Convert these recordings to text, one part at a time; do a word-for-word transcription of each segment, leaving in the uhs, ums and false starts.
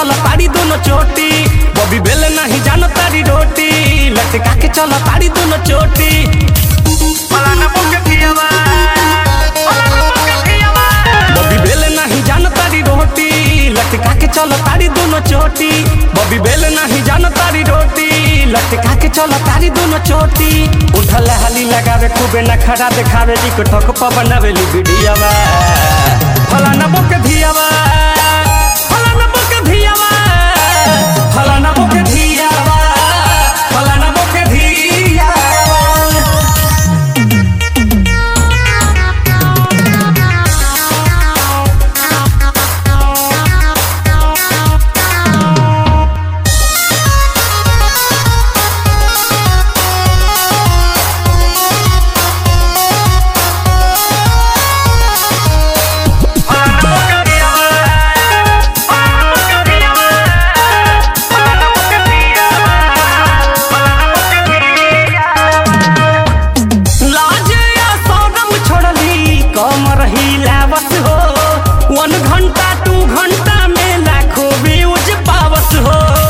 चल तारी दोनों चोटी बॉबी बेल नहीं जानो तारी रोटी लटका के चल तारी दोनों चोटी बॉबी बेल नहीं जानो तारी रोटी लटका के चल तारी दोनों चोटी बॉबी बेल नहीं जानो तारी रोटी लटका के चल तारी दोनों चोटी उठल हाली लगावे खूबे नखरा दिखावे जी को ठोक प बनावे ली वीडियोवा फलाना बोके धियावा फलाना बोके धियावा फलाना बोके धियावा फलाना बोके धियावा वन घंटा टू घंटा में लाखों व्यूज पावस हो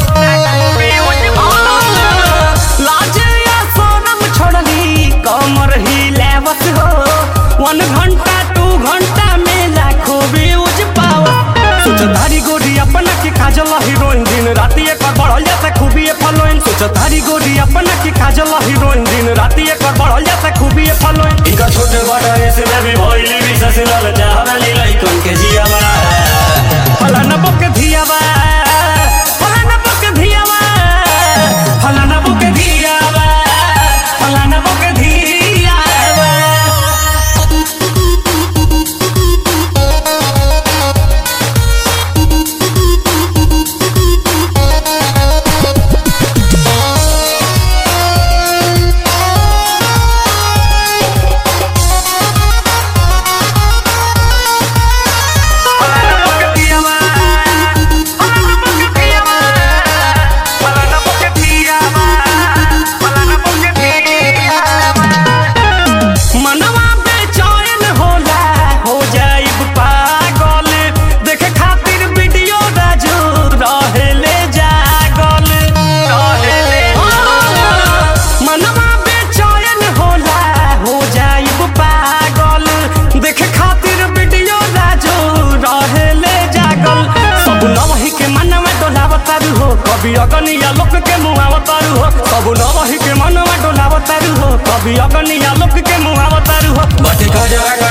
लाज या शरम छोड़ली कमर ही लेवस हो वन घंटा टू घंटा में लाखों व्यूज पावस सोचतारी गोरी अपना की काजल हीरोइन दिन राती एक बढ़ल जाता खूबी फलोइन सोचतारी गोरी अपना की काजल हीरोइन दिन राती एक बढ़ल जाता खूबी फलोइन इनका छोटे बड़ा इसमें भी भइली विशेष लल जावली लाइकन के जियावा फलाना बोके धियावा फलाना बोके धियावा फलाना बोके धियावा फलाना बोके धियावा कभी अगनिया लोक के मुहावतारू हो कबू नवही के मनवा डोलावतारू हो कभी अगनिया लोक के मुहावतारू हो बटे खजरा